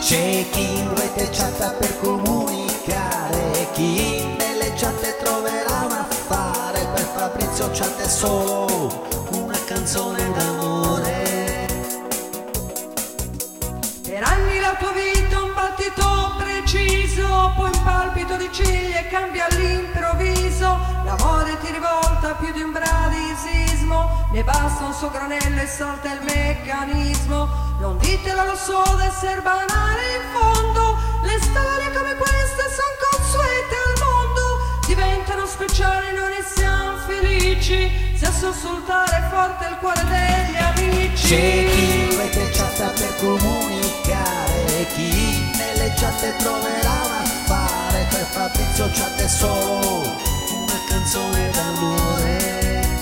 C'è chi in rete chatta per comunicare, chi nelle chatte troverà un affare. Per Fabrizio chat è solo una canzone d'amore. Per anni la tua vita un battito preciso, poi un palpito di ciglia e cambia all'improvviso. L'amore ti rivolta più di un bradisismo, ne basta un suo granello e salta il meccanismo. Non ditelo, lo so, d'essere banale in fondo, le storie come queste son consuete al mondo, diventano speciali, noi ne siamo felici, se a sussultare forte il cuore degli amici. C'è chi in rete chatta per comunicare, chi nelle chatte troverà un affare. Per Fabrizio chat è solo una canzone d'amore.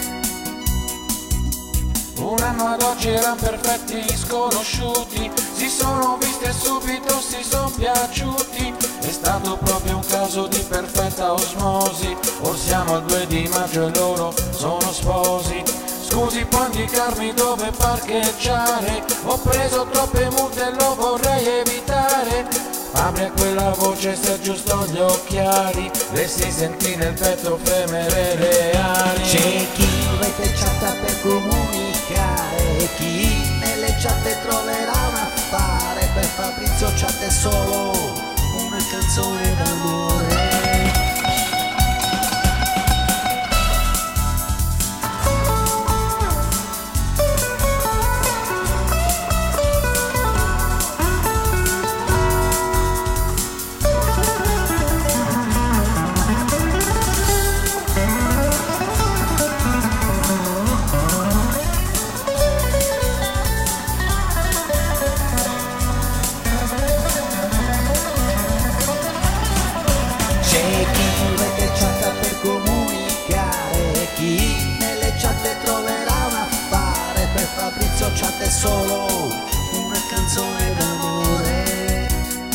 Un anno ad oggi eran perfetti sconosciuti, si sono visti e subito si son piaciuti. È stato proprio un caso di perfetta osmosi, or siamo al 2 di maggio e loro sono sposi. Scusi, può indicarmi dove parcheggiare? Ho preso troppe multe e lo vorrei evitare. Apri a quella voce se aggiustò gli occhiali, le si sentì nel petto fremere le ali. C'è chi in rete chatta per comunicare, chi nelle chatte troverà un affare. Per Fabrizio chat è solo una canzone d'amore. C'è chi in rete chatta per comunicare, chi nelle chatte troverà un affare. Per Fabrizio chat è solo una canzone d'amore.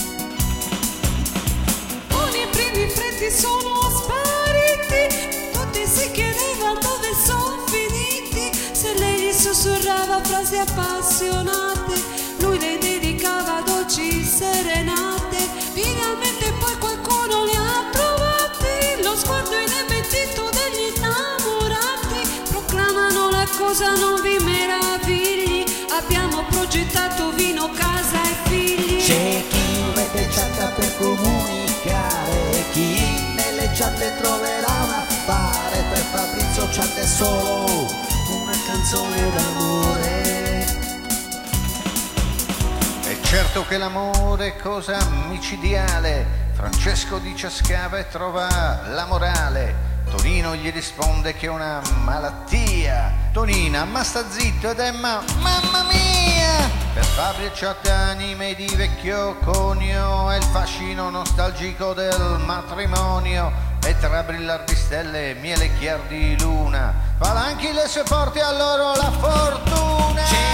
Con i primi freddi sono spariti, tutti si chiedevano dove sono finiti. Se lei gli sussurrava frasi appassionate, lui le dedicava dolci serenate. Finalmente poi qualcuno li ha trovati, lo sguardo inebetito degli innamorati. Proclamano la cosa, non vi meravigli, abbiamo progettato vino, casa e figli. C'è chi in rete chatta per comunicare, chi nelle chatte troverà un affare. Per Fabrizio chat è solo una canzone d'amore. È certo che l'amore è cosa micidiale, Francesco dice scava e trova la morale. Tonino gli risponde che è una malattia. Tonina, ma sta zitto, ed Emma, mamma mia! Per Fabri e chat anime di vecchio conio è il fascino nostalgico del matrimonio. E tra brillar di stelle, miele chiar di luna, palanchi le sue porte a loro la fortuna.